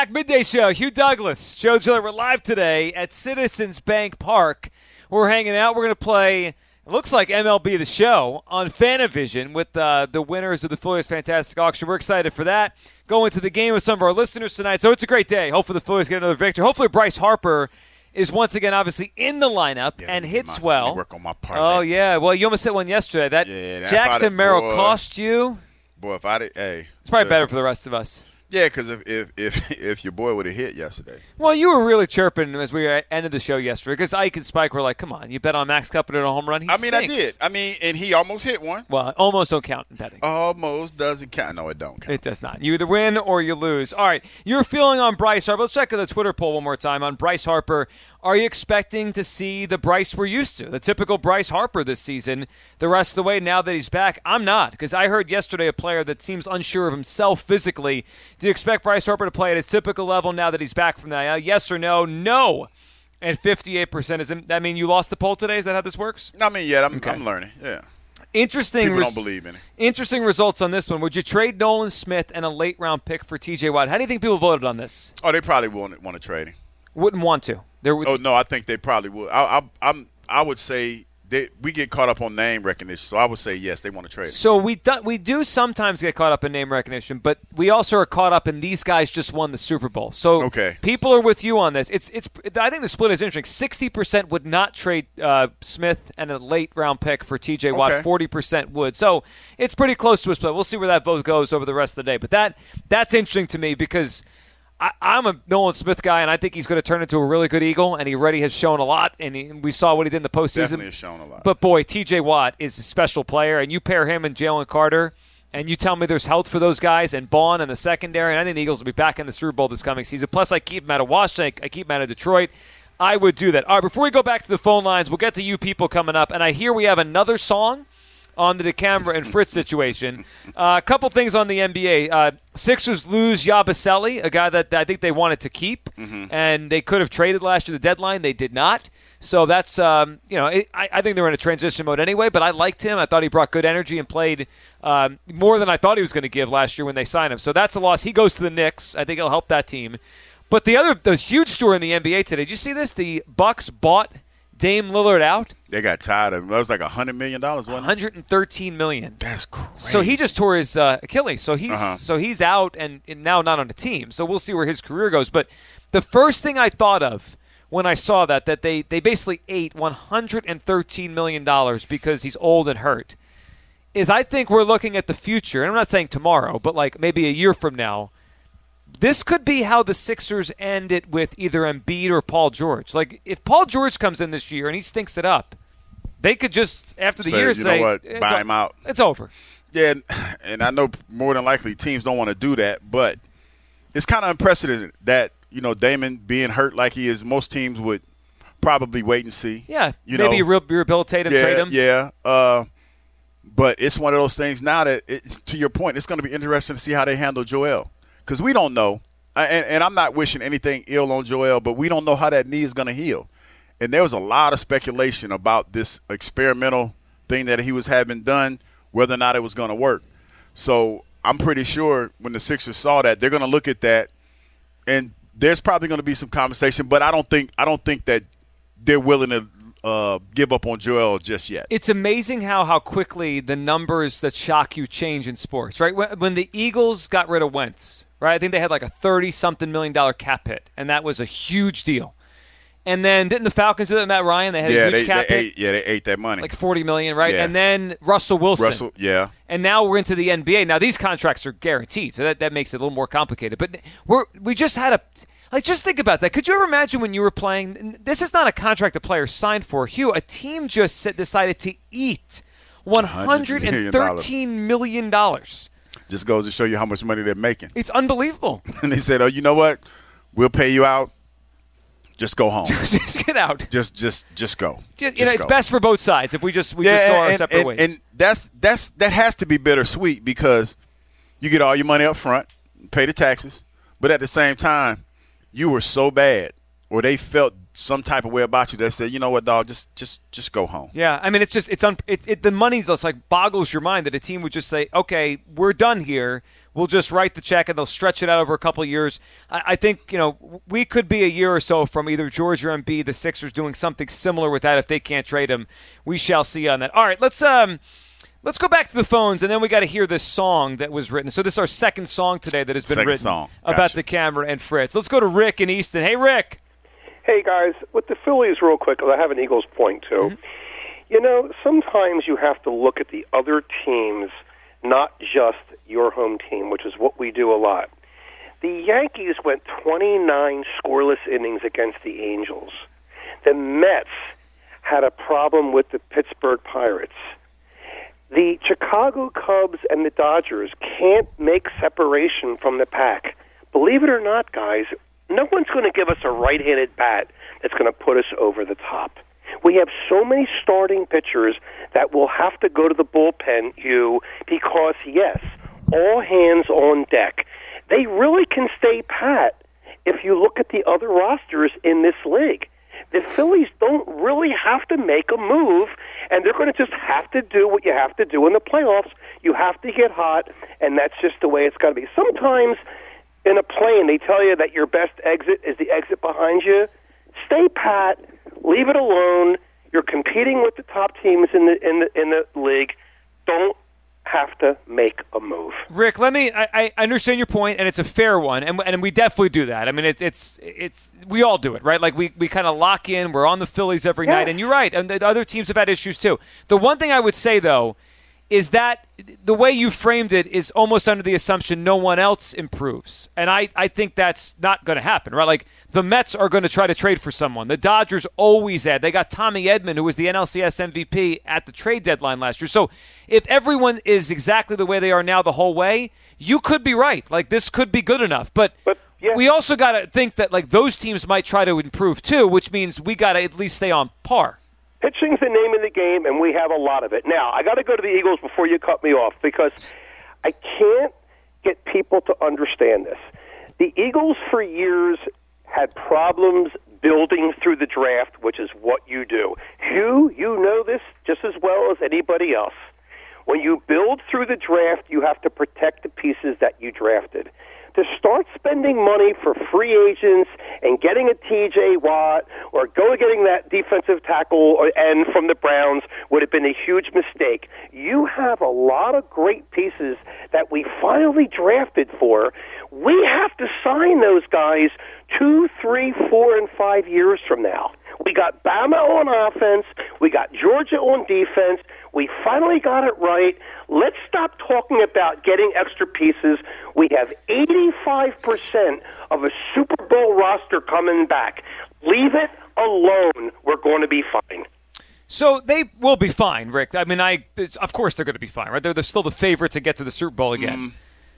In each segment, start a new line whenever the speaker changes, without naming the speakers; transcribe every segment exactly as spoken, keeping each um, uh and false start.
back. Midday Show. Hugh Douglas, Joe Gillett. We're live today at Citizens Bank Park. We're hanging out. We're going to play, it looks like M L B The Show on Fanavision with uh, the winners of the Phillies Fantastic Auction. We're excited for that. Going to the game with some of our listeners tonight. So it's a great day. Hopefully the Phillies get another victory. Hopefully Bryce Harper is once again obviously in the lineup
yeah,
and hits
my,
well.
Work on my
oh, yeah. Well, you almost hit one yesterday. That,
yeah, that
Jackson Merrill cost you.
Boy, if I did, hey.
It's probably
listen.
better for the rest of us.
Yeah, because if, if if if your boy would have hit yesterday.
Well, you were really chirping as we ended the show yesterday because Ike and Spike were like, come on, you bet on Max Kepler at a home run? He
I mean,
stinks.
I did. I mean, and he almost hit one.
Well, almost don't count in betting.
Almost doesn't count. No, it don't count.
It does not. You either win or you lose. All right, your feeling on Bryce Harper. Let's check the Twitter poll one more time on Bryce Harper. Are you expecting to see the Bryce we're used to, the typical Bryce Harper this season, the rest of the way now that he's back? I'm not, because I heard yesterday a player that seems unsure of himself physically. Do you expect Bryce Harper to play at his typical level now that he's back from that? Uh, yes or no? No. And fifty-eight percent. Does that mean you lost the poll today? Is that how this works?
I mean, yeah, I'm,
okay.
I'm learning. Yeah.
Interesting.
People
res-
don't believe in it.
Interesting results on this one. Would you trade Nolan Smith and a late-round pick for T J Watt? How do you think people voted on this?
Oh, they probably wouldn't want to trade him.
Wouldn't want to. There would
oh no, I think they probably would. I, I, I'm. I would say they, we get caught up on name recognition, so I would say yes, they want to trade him.
So we do, we do sometimes get caught up in name recognition, but we also are caught up in these guys just won the Super Bowl. So
okay.
people are with you on this. It's it's. I think the split is interesting. Sixty percent would not trade uh, Smith and a late round pick for T J Watt. Forty
okay.
percent would. So it's pretty close to a split. We'll see where that vote goes over the rest of the day. But that that's interesting to me because I, I'm a Nolan Smith guy, and I think he's going to turn into a really good Eagle, and he already has shown a lot, and he, we saw what he did in the postseason.
Definitely has shown a lot.
But, boy, T J Watt is a special player, and you pair him and Jalen Carter, and you tell me there's health for those guys, and Bond in the secondary, and I think the Eagles will be back in the Super Bowl this coming season. Plus, I keep him out of Washington. I keep him out of Detroit. I would do that. All right, before we go back to the phone lines, we'll get to you people coming up, and I hear we have another song on the DeCamera and Fritz situation. Uh, a couple things on the N B A. Uh, Sixers lose Yabusele, a guy that I think they wanted to keep, mm-hmm. and they could have traded last year the deadline. They did not. So that's, um, you know, it, I, I think they were in a transition mode anyway, but I liked him. I thought he brought good energy and played um, more than I thought he was going to give last year when they signed him. So that's a loss. He goes to the Knicks. I think he'll help that team. But the other, the huge story in the N B A today, did you see this? The Bucks bought Dame Lillard out.
They got tired of him. That was like one hundred million dollars, wasn't it?
one hundred thirteen million dollars.
That's crazy.
So he just tore his uh, Achilles. So he's
uh-huh.
so he's out and, and now not on a team. So we'll see where his career goes. But the first thing I thought of when I saw that, that they, they basically ate one hundred thirteen million dollars because he's old and hurt, is I think we're looking at the future. And I'm not saying tomorrow, but like maybe a year from now. This could be how the Sixers end it with either Embiid or Paul George. Like, if Paul George comes in this year and he stinks it up, they could just, after the
so,
year,
you
say,
know what?
it's
buy
o-
him out.
It's over.
Yeah, and, and I know more than likely teams don't want to do that, but it's kind of unprecedented that, you know, Damon being hurt like he is, most teams would probably wait and see.
Yeah,
you
maybe
know?
re- rehabilitate him,
yeah,
trade him.
Yeah, uh, but it's one of those things now that, it, to your point, it's going to be interesting to see how they handle Joel. Because we don't know, and, and I'm not wishing anything ill on Joel, but we don't know how that knee is going to heal. And there was a lot of speculation about this experimental thing that he was having done, whether or not it was going to work. So I'm pretty sure when the Sixers saw that, they're going to look at that, and there's probably going to be some conversation. But I don't think I don't think that they're willing to uh, give up on Joel just yet.
It's amazing how how quickly the numbers that shock you change in sports, right? When, when the Eagles got rid of Wentz, right? I think they had like a thirty-something million dollar cap hit, and that was a huge deal. And then didn't the Falcons do that with Matt Ryan? They had
yeah,
a huge
they,
cap
they
hit.
Ate, yeah, they ate that money.
Like forty million dollars, right?
Yeah.
And then Russell Wilson.
Russell, yeah.
And now we're into the N B A. Now these contracts are guaranteed, so that, that makes it a little more complicated. But we're we just had a – like, just think about that. Could you ever imagine when you were playing – this is not a contract a player signed for. Hugh, a team just decided to eat one hundred thirteen million dollars.
Just goes to show you how much money they're making.
It's unbelievable.
And they said, oh, you know what? We'll pay you out. Just go home.
just get out.
Just, just, just go.
Just,
just
you know, it's
go.
best for both sides if we just we
yeah,
just go our
and,
separate
and,
ways.
And that's that's that has to be bittersweet because you get all your money up front, pay the taxes, but at the same time, you were so bad, or they felt some type of way about you that said, you know what, dog, just just just go home.
Yeah, I mean, it's just it's un, it, it the money just like boggles your mind that a team would just say, okay, we're done here. will just write the check and they'll stretch it out over a couple of years. I, I think, you know, we could be a year or so from either George or Embiid, the Sixers doing something similar with that if they can't trade him. We shall see on that. All right, let's um, let's go back to the phones, and then we got to hear this song that was written. So this is our second song today that has been
second
written
song. Gotcha.
about DeCamera and Fritz. Let's go to Rick in Easton. Hey, Rick.
Hey, guys, with the Phillies real quick, because I have an Eagles point, too. Mm-hmm. You know, sometimes you have to look at the other teams, not just your home team, which is what we do a lot. The Yankees went twenty-nine scoreless innings against the Angels. The Mets had a problem with the Pittsburgh Pirates. The Chicago Cubs and the Dodgers can't make separation from the pack. Believe it or not, guys, no one's going to give us a right-handed bat that's going to put us over the top. We have so many starting pitchers that will have to go to the bullpen, you, because, yes, all hands on deck. They really can stay pat if you look at the other rosters in this league. The Phillies don't really have to make a move, and they're going to just have to do what you have to do in the playoffs. You have to get hot, and that's just the way it's got to be. Sometimes in a plane, they tell you that your best exit is the exit behind you. Stay pat. Leave it alone. You're competing with the top teams in the in the in the league. Don't have to make a move.
Rick, let me. I, I understand your point, and it's a fair one, and and we definitely do that. I mean, it's it's it's we all do it, right? Like we we kind of lock in. We're on the Phillies every
yeah.
night, and you're right. And the other teams have had issues too. The one thing I would say though is that the way you framed it is almost under the assumption no one else improves. And I, I think that's not going to happen, right? Like, the Mets are going to try to trade for someone. The Dodgers always add. They got Tommy Edman, who was the N L C S M V P at the trade deadline last year. So if everyone is exactly the way they are now the whole way, you could be right. Like, this could be good enough. But,
but yeah.
we also got to think that, like, those teams might try to improve, too, which means we got to at least stay on par.
Pitching's the name of the game, and we have a lot of it. Now, I got to go to the Eagles before you cut me off, because I can't get people to understand this. The Eagles, for years, had problems building through the draft, which is what you do. Hugh, you know this just as well as anybody else. When you build through the draft, you have to protect the pieces that you drafted. To start spending money for free agents and getting a T J Watt or go getting that defensive tackle or end from the Browns would have been a huge mistake. You have a lot of great pieces that we finally drafted for. We have to sign those guys two, three, four, and five years from now. We got Bama on offense. We got Georgia on defense. We finally got it right. Let's stop talking about getting extra pieces. We have eighty-five percent of a Super Bowl roster coming back. Leave it alone. We're going to be fine.
So they will be fine, Rick. I mean, I of course they're going to be fine, right? They're, they're still the favorites to get to the Super Bowl again. Mm.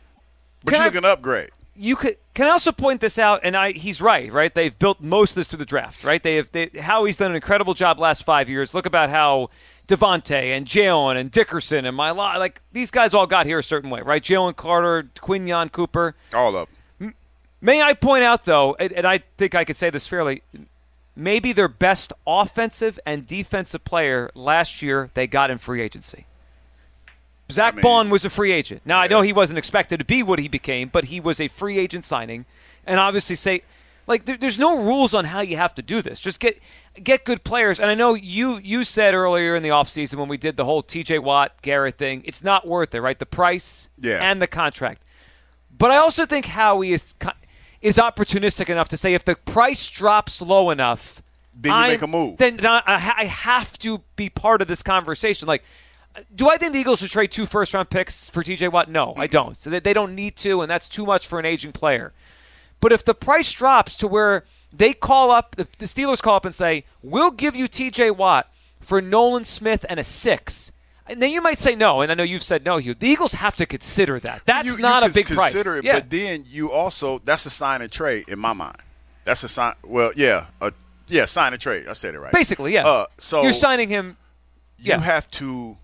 But Can you're looking upgrade.
You could can I also point this out, and I he's right, right? They've built most of this through the draft, right? They have they, Howie's done an incredible job last five years. Look about how Devontae and Jalen and Dickerson and my like these guys all got here a certain way, right? Jalen Carter, Quinyon Cooper,
all of them.
May I point out though, and, and I think I could say this fairly, maybe their best offensive and defensive player last year they got in free agency. Zach I mean, Bond was a free agent. Now, yeah. I know he wasn't expected to be what he became, but he was a free agent signing. And obviously say, like, there, there's no rules on how you have to do this. Just get get good players. And I know you you said earlier in the offseason when we did the whole T J Watt, Garrett thing, it's not worth it, right? The price
yeah.
and the contract. But I also think Howie is, is opportunistic enough to say if the price drops low enough,
then you
I'm,
make a move.
Then I, I have to be part of this conversation. Like, do I think the Eagles should trade two first-round picks for T J Watt? No, I don't. So they don't need to, and that's too much for an aging player. But if the price drops to where they call up, the Steelers call up and say, we'll give you T J Watt for Nolan Smith and a six, and then you might say no, and I know you've said no, Hugh. The Eagles have to consider that. That's
you,
not
you
a big price.
Consider it, yeah. But then you also, that's a sign and trade in my mind. That's a sign, well, yeah, a, yeah, sign and trade. I said it right.
Basically, yeah.
Uh, so
you're signing him.
You
yeah.
have to.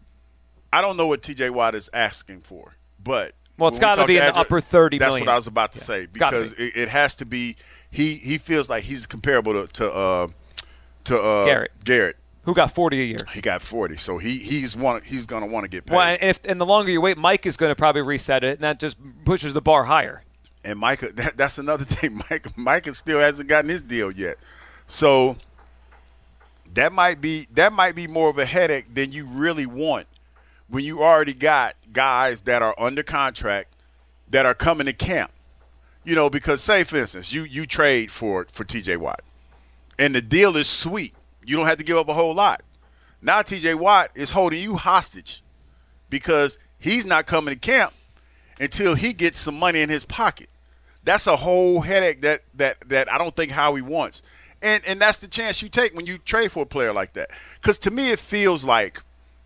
I don't know what T J Watt is asking for, but
well, it's got to be in the upper thirty
that's
million.
That's what I was about to
yeah.
say because
be.
it, it has to be. He he feels like he's comparable to to uh, to uh,
Garrett.
Garrett.
Who got forty a year?
He got forty, so he he's want he's going to want to get paid.
Well, and, if, and the longer you wait, Mike is going to probably reset it, and that just pushes the bar higher.
And Micah, that, that's another thing. Mike, Micah still hasn't gotten his deal yet, so that might be that might be more of a headache than you really want when you already got guys that are under contract that are coming to camp. You know, because say for instance, you you trade for for T J Watt, and the deal is sweet. You don't have to give up a whole lot. Now T J Watt is holding you hostage because he's not coming to camp until he gets some money in his pocket. That's a whole headache that that that I don't think Howie wants. And and that's the chance you take when you trade for a player like that. Because to me it feels like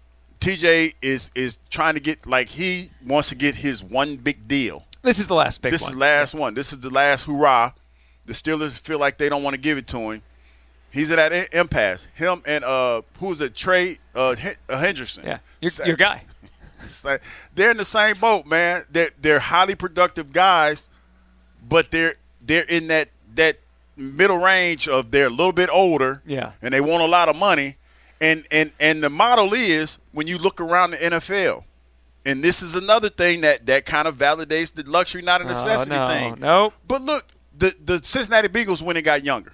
T J is is trying to get, like he wants to get his one big deal.
This is the last big
this
one.
This is the last one. This is the last hurrah. The Steelers feel like they don't want to give it to him. He's at that impasse. Him and uh, who's it? Trey uh, Hendrickson.
Yeah, your, your guy.
Like, they're in the same boat, man. They're they're highly productive guys, but they're they're in that that middle range of they're a little bit older.
Yeah,
and they want a lot of money. And and and the model is when you look around the N F L, and this is another thing that that kind of validates the luxury not a necessity
oh, no,
thing.
Nope.
But look, the the Cincinnati Bengals when they got younger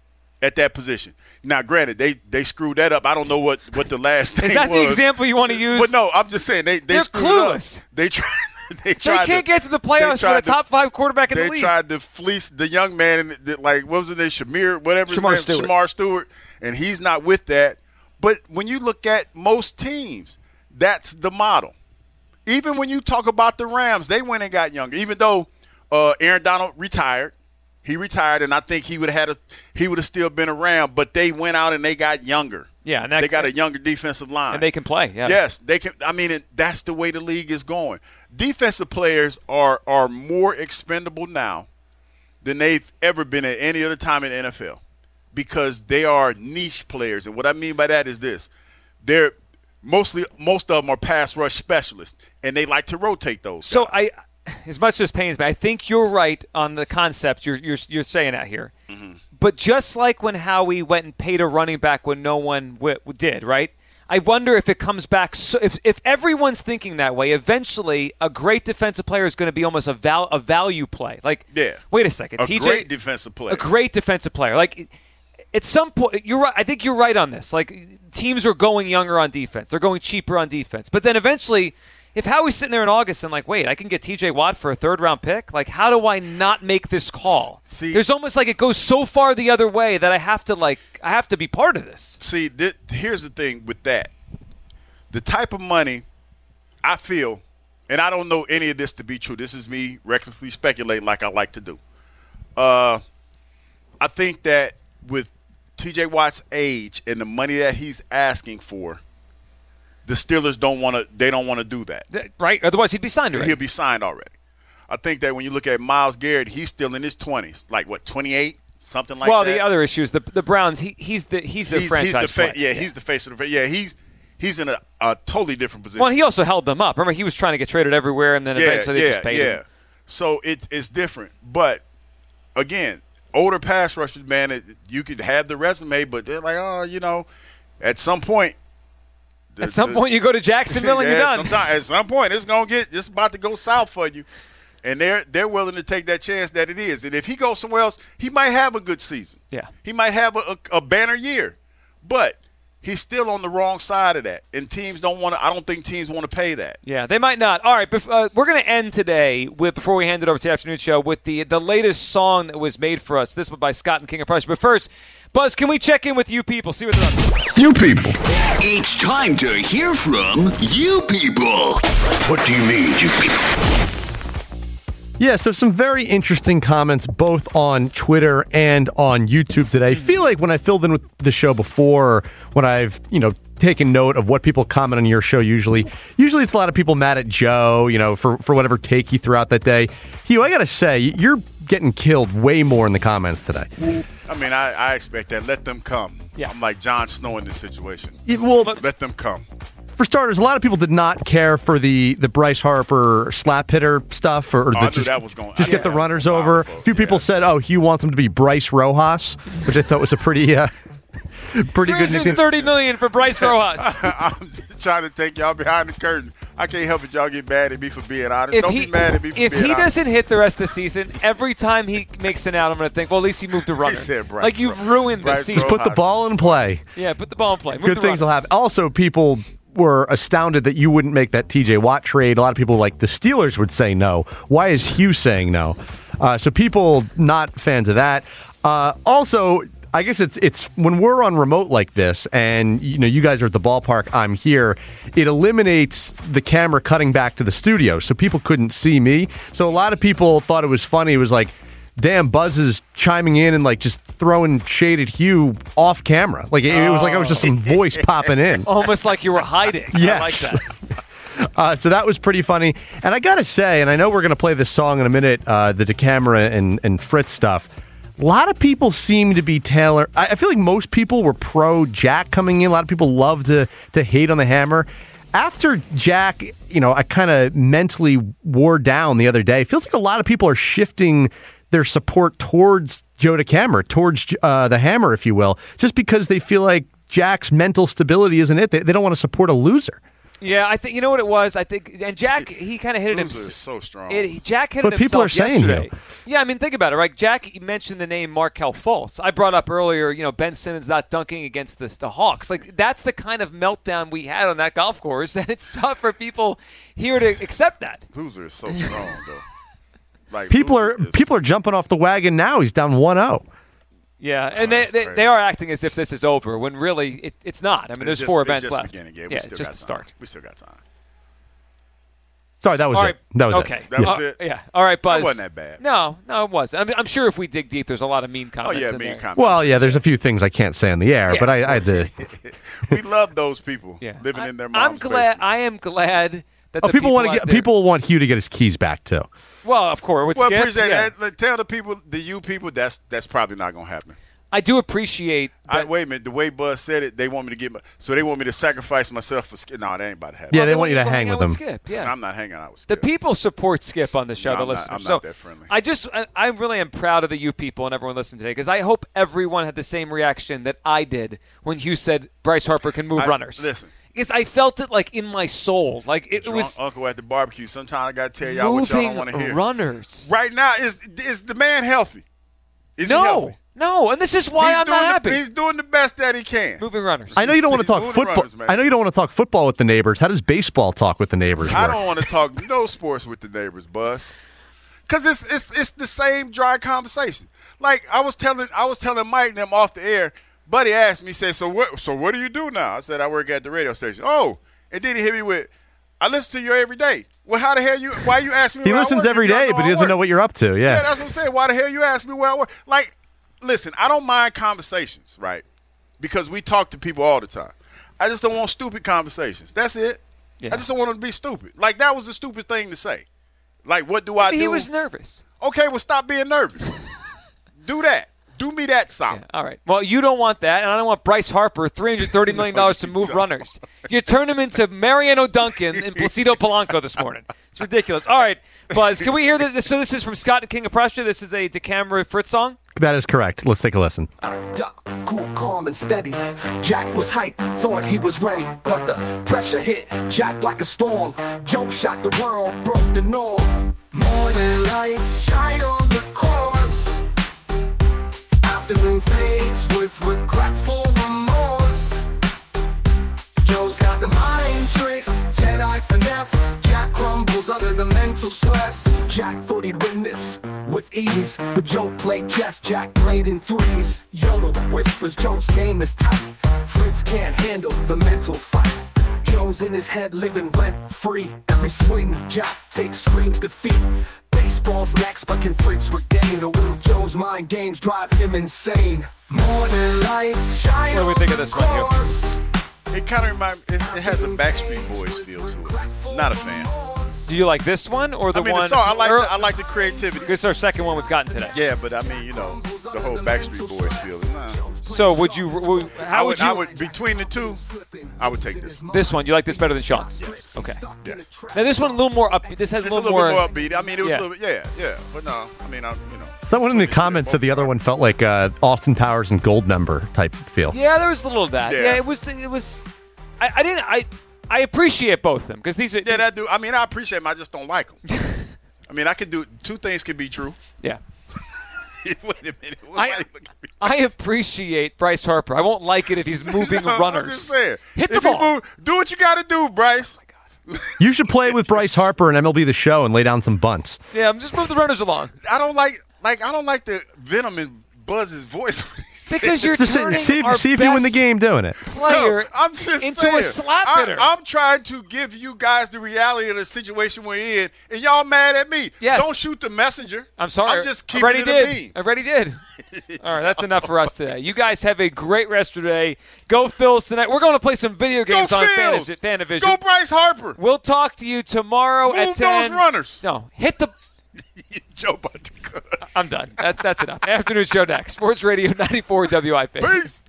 at that position. Now, granted, they, they screwed that up. I don't know what, what the last thing was.
Is that
was.
the example you want to use?
But no, I'm just saying they they
They're
screwed
clueless.
Up. They tried. They,
they
tried
can't
to,
get to the playoffs with a top
to,
five quarterback in
the
the league.
They tried to fleece the young man, and the, like what was his name, Shamir, whatever his
Shamar
name,
Stewart.
Shamar Stewart, and he's not with that. But when you look at most teams, that's the model. Even when you talk about the Rams, they went and got younger. Even though uh, Aaron Donald retired. He retired, and I think he would have had a he would have still been around. But they went out and they got younger.
Yeah, and that,
they got a younger defensive line,
and they can play. Yeah,
yes, they can. I mean, it, that's the way the league is going. Defensive players are are more expendable now than they've ever been at any other time in the N F L because they are niche players. And what I mean by that is this: they're mostly most of them are pass rush specialists, and they like to rotate those.
So
guys.
I. As much as this pains me, I think you're right on the concept you're you're, you're saying out here. Mm-hmm. But just like when Howie went and paid a running back when no one w- did, right? I wonder if it comes back. So if if everyone's thinking that way, eventually a great defensive player is going to be almost a val a value play. Like,
yeah.
Wait a second,
a
T J,
great defensive player,
a great defensive player. Like at some point, you're right. I think you're right on this. Like teams are going younger on defense, they're going cheaper on defense, but then eventually. If Howie's sitting there in August and like, wait, I can get T J Watt for a third-round pick, like how do I not make this call?
See,
there's almost like it goes so far the other way that I have to like I have to be part of this.
See, th- here's the thing with that. The type of money I feel, and I don't know any of this to be true. This is me recklessly speculating like I like to do. Uh, I think that with T J Watt's age and the money that he's asking for, the Steelers don't want to. They don't want to do that,
right? Otherwise, he'd be signed already.
He'll be signed already. I think that when you look at Myles Garrett, he's still in his twenties, like what, twenty-eight, something like
well,
that.
Well, the other issue is the the Browns. He, he's the he's the
he's,
franchise.
He's the fa-
player.
yeah, yeah, he's the face of the. Yeah, he's he's in a, a totally different position.
Well, he also held them up. Remember, he was trying to get traded everywhere, and then
yeah,
eventually they
yeah,
just paid
yeah.
him.
So it's it's different, but again, older pass rushers, man, it, you could have the resume, but they're like, oh, you know, at some point.
The, at some the, point, you go to Jacksonville and
yeah,
you're done.
Sometime, at some point, it's gonna get it's about to go south for you, and they're they're willing to take that chance that it is. And if he goes somewhere else, he might have a good season.
Yeah, he
might have a, a, a banner year, but he's still on the wrong side of that. And teams don't want to. I don't think teams want to pay that.
Yeah, they might not. All right, bef- uh, we're going to end today with before we hand it over to the afternoon show with the the latest song that was made for us. This one by Scott and King of Prussia. But first, Buzz, can we check in with you people? See what they're up to.
You people. It's time to hear from you people. What do you mean, you people?
Yeah, so some very interesting comments both on Twitter and on YouTube today. I feel like when I filled in with the show before, when I've, you know, taken note of what people comment on your show usually, usually it's a lot of people mad at Joe, you know, for, for whatever take he threw out that day. Hugh, I got to say, you're getting killed way more in the comments today.
I mean, I, I expect that. Let them come.
Yeah.
I'm like Jon Snow in this situation.
It, well,
let them come.
For starters, a lot of people did not care for the, the Bryce Harper slap hitter stuff, or, or
oh,
the,
I knew
just,
that was going.
just get the runners over. A few people
yeah.
said, "Oh, Hugh wants him to be Bryce Rojas," which I thought was a pretty, uh, Pretty good.
three hundred thirty million dollars for Bryce Rojas.
I'm just trying to take y'all behind the curtain. I can't help it. Y'all get mad at me for being honest.
If
Don't
he,
be mad at me for
if
being
he
honest.
doesn't hit the rest of the season, every time he makes an out, I'm going to think, well, at least he moved a runner.
He said Bryce
like, you've
Ro-
ruined the
Bryce
season.
Put the ball in play.
Yeah, put the ball in play. Move
Good
the
things will
runners.
happen. Also, people were astounded that you wouldn't make that T J Watt trade. A lot of people, like the Steelers, would say no. Why is Hugh saying no? Uh, so people not fans of that. Uh, also, I guess it's it's when we're on remote like this, and you know you guys are at the ballpark, I'm here. It eliminates the camera cutting back to the studio, so people couldn't see me. So a lot of people thought it was funny. It was like, damn, Buzz is chiming in and like just throwing shade at Hugh off camera. Like it, it was like it was just some voice popping in.
Almost like you were hiding.
Yes.
I like that.
Uh, so that was pretty funny. And I got to say, and I know we're going to play this song in a minute, uh, the DeCamera and, and Fritz stuff. A lot of people seem to be Taylor. I, I feel like most people were pro Jack coming in. A lot of people love to, to hate on the Hammer. After Jack, you know, I kind of mentally wore down the other day. It feels like a lot of people are shifting their support towards Joe DeCamera, towards uh, the Hammer, if you will, just because they feel like Jack's mental stability isn't it. They, they don't want to support a loser.
Yeah, I think you know what it was. I think, and Jack, he kind of hit it
Loser
himself.
is so strong.
It, Jack hit
But
it
people
himself
are saying
yesterday.
him.
Yeah, I mean, think about it, right? Jack mentioned the name Markelle Fultz. I brought up earlier, you know, Ben Simmons not dunking against the, the Hawks. Like, that's the kind of meltdown we had on that golf course, and it's tough for people here to accept that.
Loser is so strong, though. Like,
People are
Loser is-
people are jumping off the wagon now. He's down one oh.
Yeah, and
Oh,
they,
that's
they
crazy.
they are acting as if this is over when really it, it's not. I mean,
It's
there's
just-
four
it's
events
just
left.
the beginning game.
Yeah,
We still
it's just
got
the
time.
start.
We still got time.
Sorry, that was
All
it.
right.
That was
okay.
it.
That was
Uh,
it?
Yeah. All right, Buzz.
That wasn't that bad.
No, no, it wasn't. I'm, I'm sure if we dig deep, there's a lot of mean
Oh,
comments
yeah,
in
mean
there.
comment.
Well, yeah, there's a few things I can't say on the air,
Yeah.
but I, I had to.
We love those people
Yeah.
living
I,
in their
I'm
mom's
glad.
basement.
I am glad that
Oh,
the
people, want to
out
get
there-
people want Hugh to get his keys back too.
Well, of course. With
Well,
Skip,
appreciate
yeah.
that. Like, tell the people, the you people, that's that's probably not going to happen.
I do appreciate.
I,
That,
wait a minute. The way Buzz said it, they want me to get my, so they want me to sacrifice myself for Skip. No, that ain't about to happen.
Yeah,
well,
they want you to
go
hang
out
with them.
Skip. Yeah.
I'm not hanging out with
The
Skip.
people support Skip on the show,
No,
the
I'm not-
listeners.
I'm
so
not that friendly.
I just, I, I really am proud of the you people and everyone listening today because I hope everyone had the same reaction that I did when Hugh said Bryce Harper can move
I-
runners.
listen.
Because I felt it like in my soul, like it, it
Drunk
was
uncle at the barbecue. Sometimes I got to tell y'all what y'all don't want to
moving
hear.
runners.
Right now, is is the man healthy? Is he
No,
healthy?
no, and this is why
He's
I'm
doing
not
the-
happy.
He's doing the best that he can.
Moving runners.
I know you don't want to
He's
talk
moving
football.
runners, man.
I know you don't want to talk football with the neighbors. How does baseball talk with the neighbors?
I
work?
don't want to talk no sports with the neighbors, Buzz, because it's it's it's the same dry conversation. Like I was telling I was telling Mike and them off the air. Buddy asked me, said, "So what? So what do you do now?" I said, "I work at the radio station." Oh, and then he hit me with, "I listen to you every day." Well, how the hell you? Why you ask me?
He
where I
listens
work
every
if you don't
day,
know
but he
I
doesn't
work?
know what you're up to.
Yeah,
Yeah.
that's what I'm saying. Why the hell you ask me where I work? Like, listen, I don't mind conversations, right? Because we talk to people all the time. I just don't want stupid conversations. That's it.
Yeah.
I just don't want them to be stupid. Like, that was a stupid thing to say. Like, what do I
He
do?
was nervous.
Okay, well, stop being nervous. Do that. Do me that solid.
All right. Well, you don't want that, and I don't want Bryce Harper, three hundred thirty million dollars to move runners. You turn him into Mariano Duncan and Placido Polanco this morning. It's ridiculous. All right, Buzz, can we hear this? So this is from Scott and King of Prussia. This is a DeCamera Fritz song.
That is correct. Let's take a listen.
Duck, cool, calm, and steady. Jack was hype, thought he was ready, but the pressure hit Jack like a storm. Joe shot the world, broke the norm. Morning lights shine on the course. Afternoon fades with regretful remorse. Joe's got the mind tricks, Jedi finesse. Jack crumbles under the mental stress. Jack thought he'd win this with ease, but Joe played chess. Jack played in threes. Yoda whispers Joe's game is tight. Fritz can't handle the mental fight. Joe's in his head living rent free. Every swing Jack takes screams defeat. Baseball's next, but can Fritz regain? Or will Joe's mind games drive him insane? Morning lights shine.
What do we think of this one, Hugh?
course.
It kind of reminds it, it has a Backstreet Boys feel to it. Not a fan.
Do you like this one or the
I mean,
one?
the song, I like,
or-
the, I like the creativity.
This is our second one we've gotten today.
Yeah, but I mean, you know, the whole Backstreat Boys feel. Nah.
So would you? Would,
I
how
would,
would you?
I would, between the two, I would take this.
This one, you like this better than Sean's?
Yes.
Okay.
Yes.
Now this one a little more upbeat. This has
It's
a
a
little,
little
more.
bit more upbeat. I mean, it was
Yeah.
a little bit, yeah, yeah. But no, I mean, I, you know.
Someone in the comments said the other one felt like uh, Austin Powers and Goldmember type feel.
Yeah, there was a little of that.
Yeah.
Yeah, it was. It was. I, I didn't. I. I appreciate both of them because these are.
Yeah, that dude. I mean, I appreciate him. I just don't like him. I mean, I could do two things. Could be true.
Yeah.
Wait a minute.
I,
Why you looking at me?
I appreciate Bryce Harper. I won't like it if he's moving
No,
runners.
I'm just saying.
Hit the
If he
ball.
move, do what you got to do, Bryce.
You should play with Bryce Harper and M L B The Show and lay down some bunts.
Yeah, just move the runners along.
I don't like like I don't like the venom in Buzz's voice. when he says
Because you're
Just see,
turning
see if,
our
see if you win the
best
game doing it.
player
No, I'm just
into
saying,
a slap
I,
hitter.
I'm trying to give you guys the reality of the situation we're in, and y'all mad at me.
Yes.
Don't shoot the messenger.
I'm sorry.
I'm just
I
keeping
already
it
did.
a beam.
I already did. All right, that's enough for us today. You guys have a great rest of the day. Go Phils tonight. We're going to play some video
Go
games on
Phils.
Fan- Fanavision.
Go Bryce Harper.
We'll talk to you tomorrow
Move
at ten.
those runners.
No, hit the.
Joe about to cuss.
I'm done. That, that's enough. Afternoon show next. Sports Radio ninety-four W I P.
Peace.